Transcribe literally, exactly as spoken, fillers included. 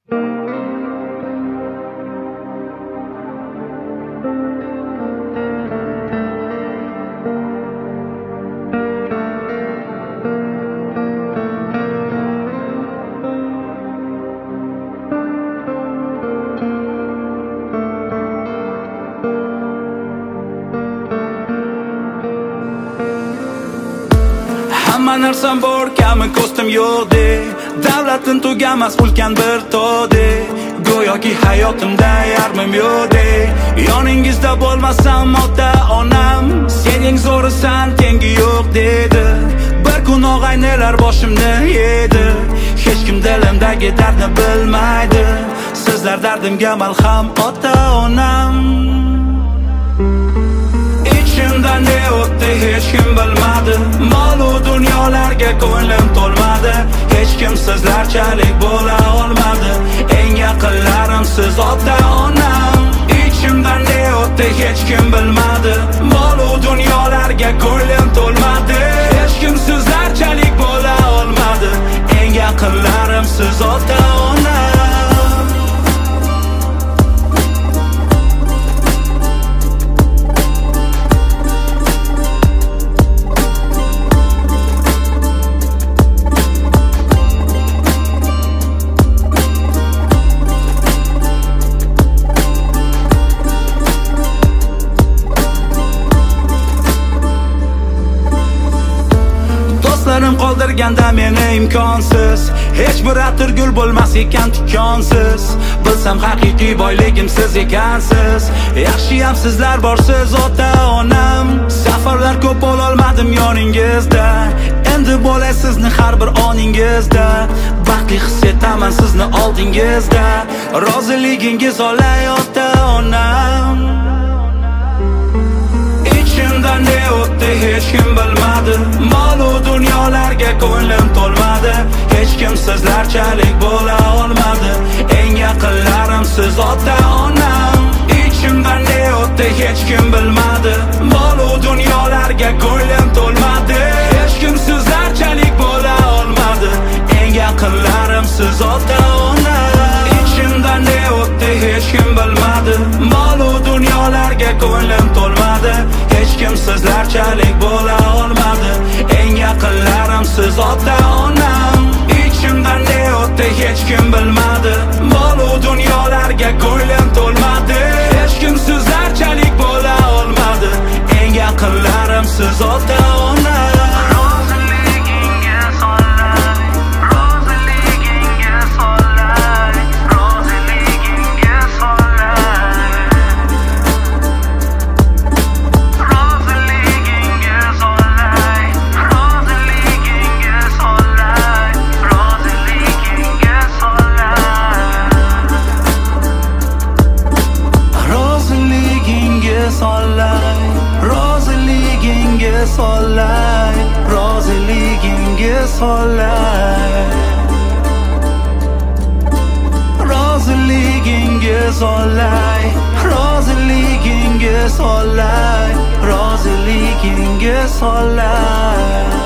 Hamma narsam bor, kami ko'stim yo'qdek. Davlatim tugamas ulkan bir tog'dek. Go'yoki hayotimda yarmim yo'qdek. Yoningizda bo'lmasam ota-onam, sening zo'risan, tengi yo'q dedi. Bir kun og'aynilar boshimni yedi. Hech kim dilimdagi dardni bilmaydi. Sizlar dardimga malham ota-onam. Ichimda ne o'tdi hech kim bilmadi. Mol-u dunyolarga ko'nglim to'lmadi. Hech kim sizlarchalik bo'la olmadi. Eng yaqinlarim siz ota-onam. Ichimda ne o'tdi hech kim bilmadi. Mol-u dunyolarga ko'nglim to'lmadi. Hech kim sizlarchalik bo'la olmadi. Eng yaqinlarim siz ota-onam. Do'stlarim qoldirganda meni imkonsiz. Hech bir atirgul bo'lmas ekan tikonsiz. Bilsam haqiqiy boyligim siz ekansiz. Yaxshiyam sizlar borsiz ota-onam. Safarlar ko'p bo'lolmadim yoningizda. Endi bo'lay sizni har bir oningizda. Baxtli his etaman sizni oldingizda. Roziligingiz olay ota-onam. Ichimda ne o'tdi hech kim bilmadi. Mol-u dunyolarga ko'nglim to'lmadi. Hech kim sizlarchalik bo'la olmadi. Eng yaqinlarim siz ota-onam. Ichimda ne o'tdi hech kim bilmadi. Mol-u dunyolarga ko'nglim to'lmadi. Hech kim sizlarchalik bo'la olmadi. Eng yaqinlarim siz ota-onam. Ichimda ne o'tdi hech kim bilmadi. Mol-u dunyolarga ko'nglim to'lmadi. Hech kim sizlarchalik bo'la olmadi. Eng yaqinlarim siz ota-onam. Ichimda ne o'tdi hech kim bilmadi. Mol-u dunyolarga ko'nglim to'lmadi. Hech kim sizlarchalik bo'la olmadi. Eng yaqinlarim siz ota-onam. Roziligingiz olay, roziligingiz olay. Roziligingiz olay, roziligingiz olay, roziligingiz olay.